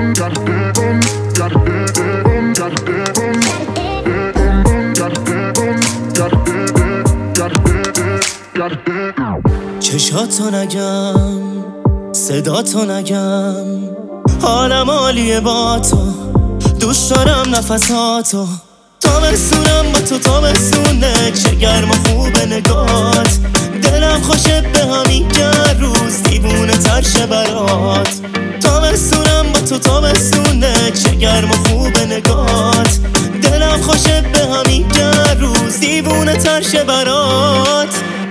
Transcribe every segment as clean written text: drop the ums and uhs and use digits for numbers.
چشاتو نگم، صداتو نگم، حالم عالیه با تو، دوست دارم نفساتو. تابستونم با تو تابستونه، چه گرم و خوبه نگات. دلم خوشه به همین روز، دیوونه تر شه برات. تابستونم با تو تابستونه، چه گرم و خوبه نگات. دلم خوشه به همین روز، دیوونه تر شه برات.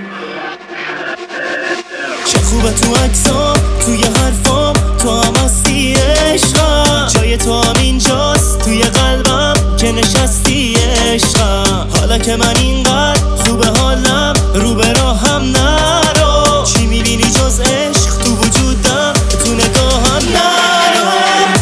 چه خوبه تو عکسام، توی حرفام، تو هم هستی عشقم. جای تو هم اینجاست توی قلبم که نشستی عشقم. حالا که من اینقدر خوبه حالم، رو به راهم نرو. چی میبینی جز عشق تو وجودم، تو نگاهم نرو.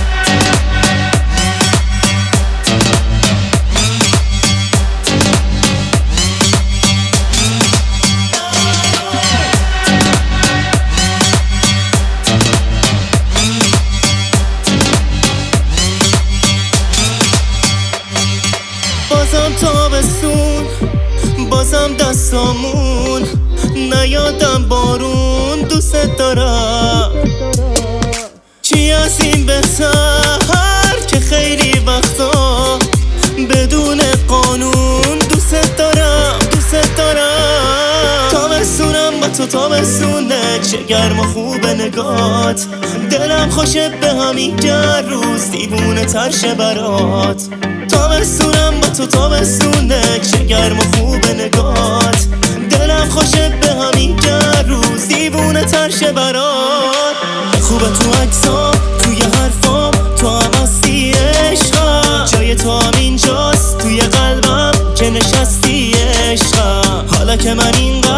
بازم تابستون، بازم دستامون، نیادم بارون. دوست دارم چی از این بهتر که خیلی وقتا بدون قانون. دوست دارم دوست دارم. تابستونم با تو تابستونه، چه گرم و خوبه نگات. دلم خوشه به همین روز، دیوونه تر شه برات. تابستونم با تو تابستونه، چه گرم و خوبه نگات. دلم خوشه به همین روز، دیوونه تر شه برات. خوبه تو عکسام، توی حرفام، تو هم هستی عشقم. جای تو هم اینجاست توی قلبم که نشستی عشقم. حالا که من این